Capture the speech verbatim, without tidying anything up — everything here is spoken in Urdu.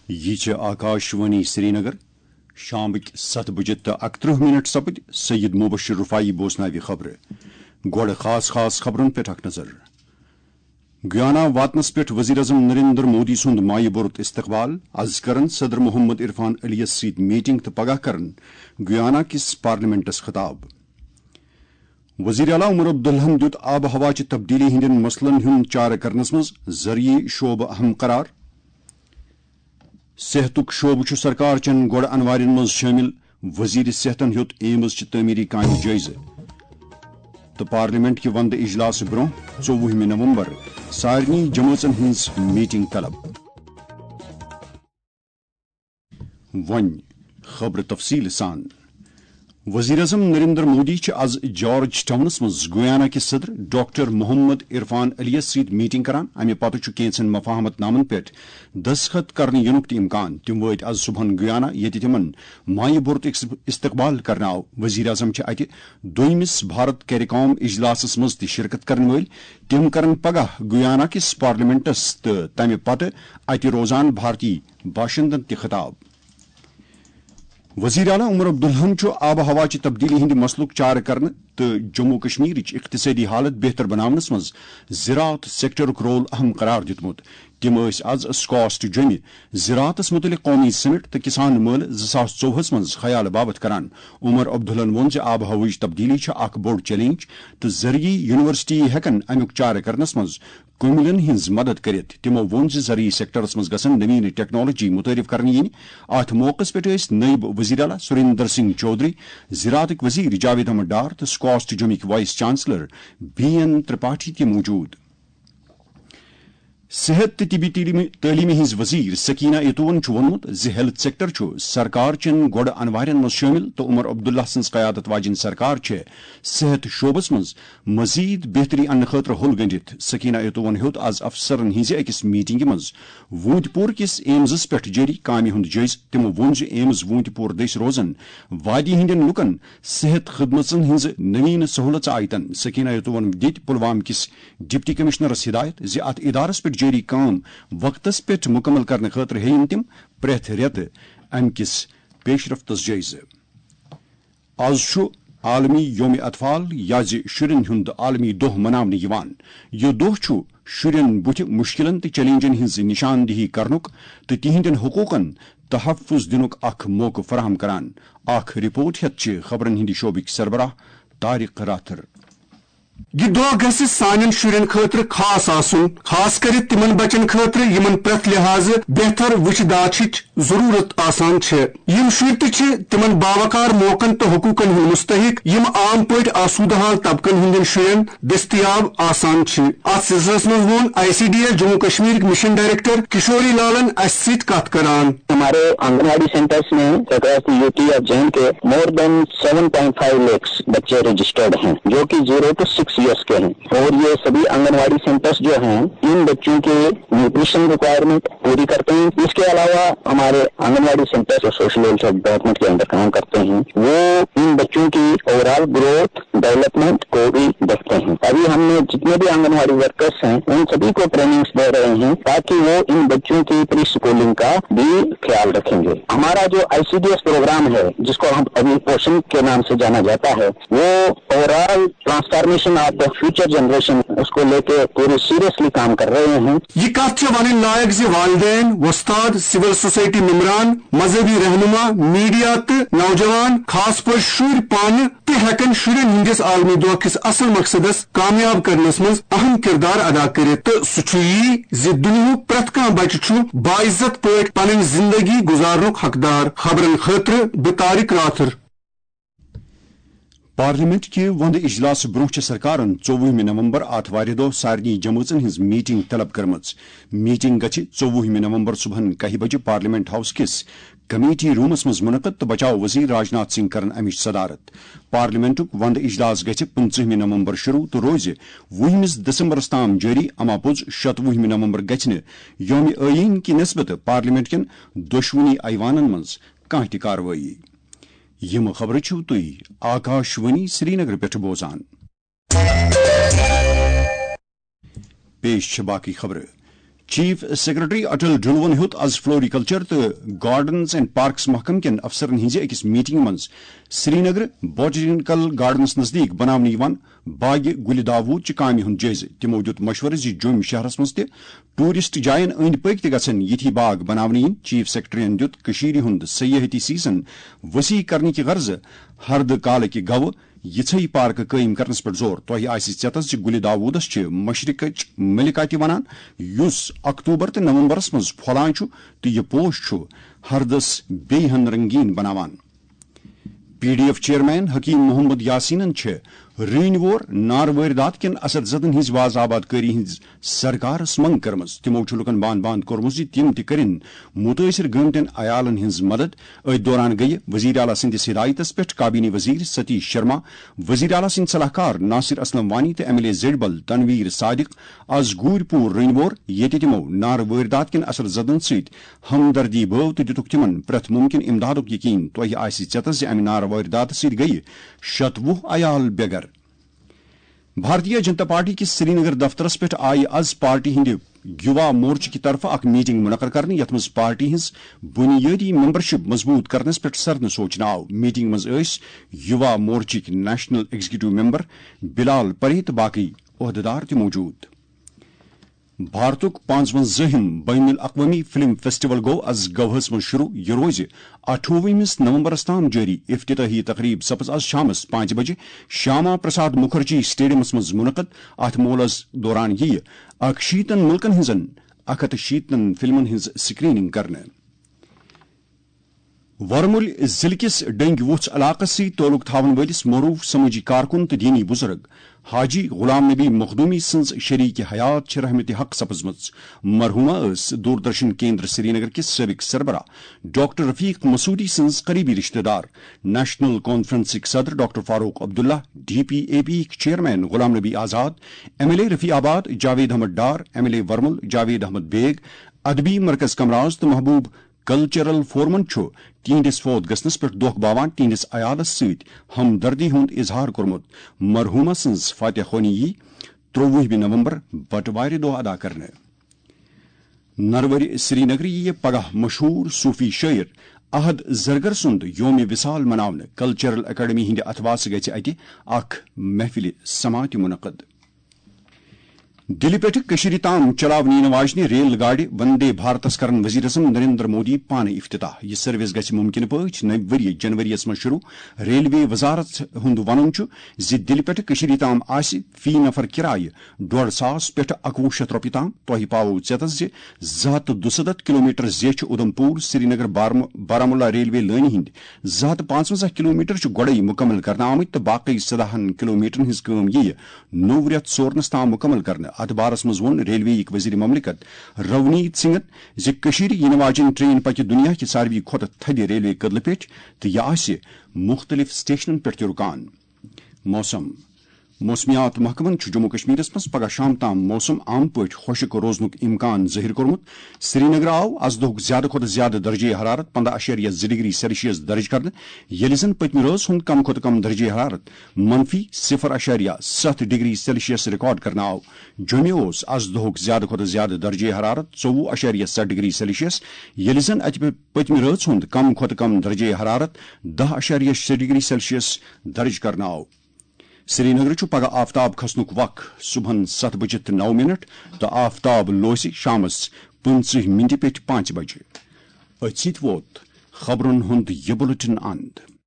یہ آکاشوانی سری نگر شامک ست بجے تو اکترہ منٹ سپد سید مبشر رفائی بوسناوی خبر گوڑ خاص خاص خبرن پہ اک نظر گیانا واتنس پہ وزیر اعظم نریندر مودی سند مایہ برت استقبال از کرن صدر محمد عرفان علیس ست میٹنگ تو پگہ کرن گیانا کس پارلیمنٹس خطاب وزیر اعلیٰ عمر عبداللہ دیت آب ہوا چہ تبدیلی ہندین مسلن ہند چارہ کرنس مز زرعی شعبہ اہم قرار صحتک شعبہ سرکار چن گوڑ انوارن مز شامل وزیر صحتن ہیوت ایمز چہ تعمیری کام جائزہ تو پارلیمنٹ کی وند اجلاس برو ژووہمہ نومبر سارنی جماعتن ہنز میٹنگ طلب ون خبر تفصیل سان وزیر اعظم نریندر مودی آز جارج ٹاؤنس مز گیانا کے صدر ڈاکٹر محمد عرفان علیس ست میٹنگ کران امہ پتہ کینچن مفاہمت نامن پہ دستخط کرنے ینک تہ امکان تم وت آز صبح گیانا یہ تمن مایہ برت استقبال کرنا آو وزیر اعظم اتہ دویمس بھارت کیریکام اجلاسس مز تہ شرکت کرن ول تم کرن پگہ گیانا کس پارلیمنٹس تو تمہ پتہ اتہ روزان بھارتی باشندن تہ خطاب وزیر اعلیٰ عمر عبداللہ آب ہوا چہ تبدیلی ہند مسلک چارہ کرنے تو جموں کشمیر اقتصادی حالت بہتر بناونس مز زراعت سیکٹرک رول اہم قرار دتمت تم آز سکاسٹ جمہ زراعتس متعلق قومی سمٹ تو کسان مل زاس ژوہس مز خیال بابت کران عمر عبداللہ وون آب ہوچ تبدیلی اخ بوڑ چیلنج تو زرعی یونیورسٹی ہیکن امیک چارہ کرنس مز کملن ہز مدد کرت تمو وون زرعی سیکٹرس مز گھن نوین ٹیکنالوجی متعارف کرنے ین ات موقع پہ نائب وزیر اعلیٰ سریندر سنگھ چودھری زراعتک وزیر جاوید احمد ڈار تو سکاسٹ جمک vice chancellor B N Tripathi تہ موجود صحت تو طبی تعلیم ہز وزیر سکینہ اتون وونمت زِ ہیلتھ سیکٹر سرکار چن گوڑ انوارن مز شامل تو عمر عبداللہ سنز قیادت واجن سرکار چھ صحت شعبس مز مزید بہتری ان خاطر ہل گنڈت سکینہ اتون ہیوت آز افسرن ہز اکس میٹنگ مز وونت پور کس ایمزس پہ جاری کامہ ہند جائز تمو وون زِ ایمز وونت پور دس روزن وادی ہندین لکن صحت خدمتن ہز نوین سہولت آیتن سکینہ اتون دت پلوام کس ڈپٹی کمشنرس ہدایت زِ ات ادارس پہ جاری کام وقتس پہ مکمل کرنے خاطر ہین تم پریت ریت ام کس پیش رفتس جائزہ آز عالمی یوم اطفال یا شرین ہند عالمی دہ مناونہ یوان یہ دہ شرین بت مشکلن تو چیلنجن ہز نشاندہی کرنک تو تہندین حقوقن تحفظ دنک اخ موقع فراہم کران اخ رپورٹ ہت خبرن ہند شعبک سربراہ طارق راتھر یہ دہ گھس سان شرین خاطر خاص آسن خاص کر تمن بچن خاطر یمن پرت لحاظ بہتر وچ داچھچ ضرورت آسان یم شر تہ تمن باوقار موقعن تو حقوقن ہند مستحق یم عام پٲٹھۍ آسودہ حال طبقن ہندین شرین دستیاب آسان ات سلسلس مز وون I C D S Jammu Kashmir mission director Kishori لالن اس ست کت کران ہمارے آنگن واڑی سینٹرس میں یو ٹی اور جے اینڈ کے مور دین سیون پوائنٹ فائیو لیکس بچے رجسٹرڈ ہیں جو کہ زیرو ٹو سکس ایئرس کے ہیں اور یہ سبھی آنگن واڑی سینٹرس جو ہیں ان بچوں کے نیوٹریشن ریکوائرمنٹ پوری کرتے ہیں. اس کے علاوہ ہمارے آنگن واڑی سینٹر سوشل ویلفیئر ڈپارٹمنٹ کے اندر کام کرتے ہیں وہ ان بچوں کی اوور آل گروتھ ڈیولپمنٹ کو بھی دیکھتے ہیں. ابھی ہم نے جتنے بھی آنگن واڑی ورکرس ہیں ان سبھی کو ٹریننگس دے رہے ہیں تاکہ وہ ان بچوں کی پری اسکولنگ کا بھی خیال رکھیں گے. ہمارا جو I C D S programme ہے جس کو ہم ابھی پوشن کے نام سے جانا جاتا ہے وہ overall transformation of the future generation اس کو لے کے پوری سیریسلی کام کر رہے ہیں. یہ کت ون لائق زِ والدین وستاد سول سوسائٹی ممبران مذہبی رہنما میڈیا تو نوجوان خاص پٲٹھۍ شُرۍ پانہٕ تہِ ہٮ۪کن شُرٮ۪ن ہٕنٛدِس عالمی دۄہ کِس اصل مقصدس کامیاب کرنس منٛز اہم کردار ادا کٔرِتھ تہٕ سُہ چھُ یی زِ دُنیہُک پرٛٮ۪تھ کانٛہہ بچہِ چھُ باعزت پٲٹھۍ پنٕنۍ زندگی گُزارنُک حقدار. خبرن خٲطرٕ بہٕ طارق راتھر. پارلیمنٹ کہ وند اجلاس برہ سرکارن ژووہمہ نومبر آتھوار دہ سارنی جماعتن ہز میٹنگ طلب کرم. میٹنگ گژھِ ژووہمہ نومبر صبح کہہ بجے پارلیمنٹ ہاؤس کس کمیٹی رومس مز منعقد تو بچاؤ وزیر راجناتھ سنگھ کرن امچ صدارت. پارلیمنٹک وند اجلاس گژھِ پنژہمہ نومبر شروع تو روز وہمس دسمبرس تام جاری. اما پوٚز شتوہمہ نومبر گژھِ نہٕ یوم آئین کی نسبت پارلیمنٹ کٮ۪ن دۄشوٕنی ایوانن منٛز کانٛہہ تہِ کاروٲیی. یم خبر چھو تُہۍ آکاشوانی سری نگر پٮ۪ٹھ بوزان. پیش چھِ باقی خبر. چیف سیکرٹری اٹل ڈلون ہیوت از فلوریکلچر تو گارڈنز اینڈ پارکس محکم کن افسرن ہز اکس میٹنگ من سری نگر بوٹینیکل گارڈنس نزدیک بناونہٕ یوان باغ گل داوود چہ کامہ ہند جائزہ. تمو دیت مشورہ زِ جوم شہرس مز تہ ٹورسٹ جائن اند پک تہ گژھن یتھی باغ بناونہٕ ین. چیف سیکرٹریین دیت کشیر ہند سیاحتی سیزن وسیع کرنے کی غرض ہرد کالک گو یژھے پارک قائم کرنس پہ زور. تہ آسہ ژیتس گل داودس چھ مشرقچ ملکہ تہ ونان یس اکتوبر تو نومبرس مز پھۄلان چھ تو یہ پوش چھ ہردس بیٚیہِ ہن رنگین بناوان. P D F chairman Hakim Muhammad یاسینن چھ رین وور نار واردات کن اثر زدن ہز واض آباد کاری ہز سرکارس منگ کرمز. تمو چھ لکن باند باند کورمز زِ تم تہ کرن متاثر گٲمتین عیالن ہز مدد. ات دوران گئی وزیر اعلیٰ سندس ہدایتس پہ کابینی وزیر ستیش شرما، وزیر اعلیٰ سند صلاح کار ناصر اسلم وانی تو M L A Zadibal Tanvir Sadiq آز گور پور رین وور یت تمو نار واردات کن اثر زدن ست ہمدردی بو تو دتک تمن پرت ممکن امدادک یقین. تہ آسہ ژیتس زِ امہ نار واردات ست گئی شتوہ عیال بے گھر. بھارتیہ جنتا پارٹی کس سری نگر دفترس پہ آئی آز پارٹی ہند یوا مورچہ کی طرف اک میٹنگ منعقد کرنے یت مز پارٹی ہز بنیادی ممبرشپ مضبوط کرنس پہ سرد سوچنہ آو. میٹنگ مز ٲسۍ یوا مورچک نیشنل ایگزیکٹو ممبر بلال پری تو باقی عہدیدار تہ موجود. بھارتک پانچوَنزاہم بین الاقوامی فلم فیسٹیول گو از گوہس من شروع. یہ روز اٹھووہمس نومبرس تام جاری. افتتاحی تقریب سپز آز شامس پانچ بجے شیاما پرساد مکھرجی سٹیڈیمس مز منعقد. ات مولس دوران یہ اک شیتن ملکن ہزن اک ہتھ شیتن فلمن ہز سکریننگ کرنے. ورمل ضلع کس ڈنگ وُژھ علاقس سی تعلق تھاون ولس معروف سمٲجی کارکن تو دینی بزرگ حاجی غلام نبی مخدومی سنز شریک حیات چھ رحمت حق سپزمژ. مرحومہ ٲس دوردرشن کیندر سری نگر کس سابق سربراہ ڈاکٹر رفیق مسعودی سنز قریبی رشتہ دار. نیشنل کانفرنسک صدر doctor Farooq Abdullah, D P A P chairman Ghulam Nabi Azad, M L A Rafiabad Javed Ahmad Dar, M L A ورمل جاوید احمد بیگ، ادبی مرکز کمراز تو محبوب کلچرل فورمن چھ تہندس فوت گھنس پہ دکھ باوان تہندس عیالس ست ہمدردی ہند اظہار کورمت. مرحومہ سنز فاتح خوانی یی ترووہمہ نومبر بٹوار دہ ادا کرنے. نرور سری نگر یہ پگہ مشہور صوفی شاعر احد زرگر سند یوم وصال مناونے. کلچرل اکیڈمی ہند اتواس گژھِ اتہ اخ محفل سماعت منعقد. دلہ پہ تام چلاون ین واجنہ ریل گاڑی وندے بھارتس کرن وزیر اعظم نریندر مودی پانے افتتاح. یہ سروس گژھِ ممکن پٲٹھۍ نوِ ؤری جنوری یس من شروع. ریلوے وزارت ہند ونن چھ زِ دلہ پہ تام آسہ فی نفر کرایہ ڈوڑ ساس پہ اکوہ شیت رۄپیہِ تام. تۄہہِ پاوو ژیتس زِ زٕ ہتھ دُسَتتھ کلو میٹر زیچھ Udhampur Srinagar Baramulla railway لٲنہِ ہند زٕ ہتھ پانژونزہ کلو میٹر چھ گۄڈے مکمل کرنہٕ آمٕتۍ تہٕ باقی سدہن کلو میٹرن ہنز کٲم ییہِ نوٚو رٮ۪تھ ژورنس تام مکمل کرنہٕ. اتھ بارس مز وون ریلوے یک وزیر مملکت رونیت سنگن زِ کشیر ین واجن ٹرین پکہ دنیا کہ ساروی کھۄتہٕ تھدِ ریلوے کدلہ پٮ۪ٹھ تہٕ یہِ آسہِ مختلف سٹیشنن پٮ۪ٹھ تہِ رُکان. موسم موسمیات محکمن جموں کشمیرس مز پگہ شام تام موسم عام پٲٹھۍ خۄشک روزنُک امکان ظٲہر کوٚرمُت. سری نگر آو از دۄہُک زیادٕ کھۄتہٕ زیادٕ درجے حرارت پندہ اشاریہ زٕ ڈگری سیلسیس درج کرنہٕ، ییٚلہِ زن پٔتمہِ رٲژ ہُنٛد کم کھۄتہٕ کم درجے حرارت منفی صفر اشاریہ ستھ ڈگری سیلسیس ریکارڈ کرنہٕ آو. جوٚمہِ اوس از دۄہُک زیادٕ کھۄتہٕ زیادٕ درجے حرارت ژوٚوُہ اشاریہ سَتھ ڈگری سیلسیس، ییٚلہِ زن اتہِ پٔتمہِ رٲژ ہُنٛد کم کھۄتہٕ کم درجے حرارت دہ اشاریہ شےٚ ڈگری سیلسیس درج کرنہٕ آو. سری نگر چھ پگہ آفتاب کھسنک وق صبحن ست بجے تو نو منٹ تو آفتاب لوس شامس پنچہ منٹ پہ پانچ بجے. ات سۭتۍ ووت خبرن ہند یہ بلٹن اند.